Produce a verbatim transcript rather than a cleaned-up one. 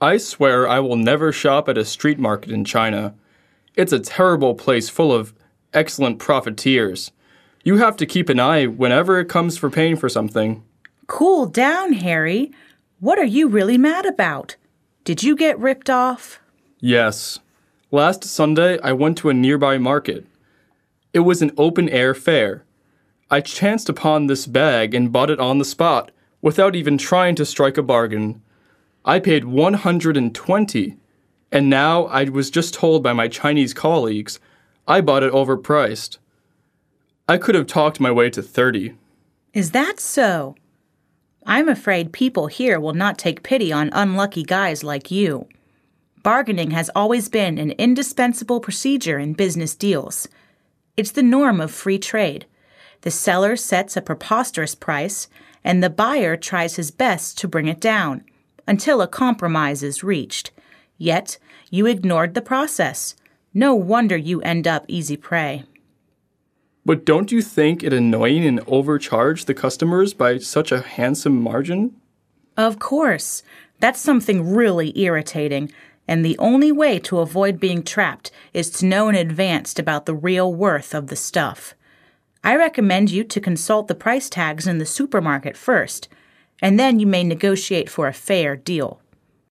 I swear I will never shop at a street market in China. It's a terrible place full of excellent profiteers. You have to keep an eye whenever it comes for paying for something. Cool down, Harry. What are you really mad about? Did you get ripped off? Yes. Last Sunday, I went to a nearby market. It was an open-air fair. I chanced upon this bag and bought it on the spot, without even trying to strike a bargain. I paid one hundred twenty dollars, and now I was just told by my Chinese colleagues I bought it overpriced. I could have talked my way to thirty dollars. Is that so? I'm afraid people here will not take pity on unlucky guys like you. Bargaining has always been an indispensable procedure in business deals. It's the norm of free trade. The seller sets a preposterous price, and the buyer tries his best to bring it down, until a compromise is reached. Yet, you ignored the process. No wonder you end up easy prey. But don't you think it annoying and overcharge the customers by such a handsome margin? Of course. That's something really irritating, and the only way to avoid being trapped is to know in advance about the real worth of the stuff. I recommend you to consult the price tags in the supermarket first, and then you may negotiate for a fair deal.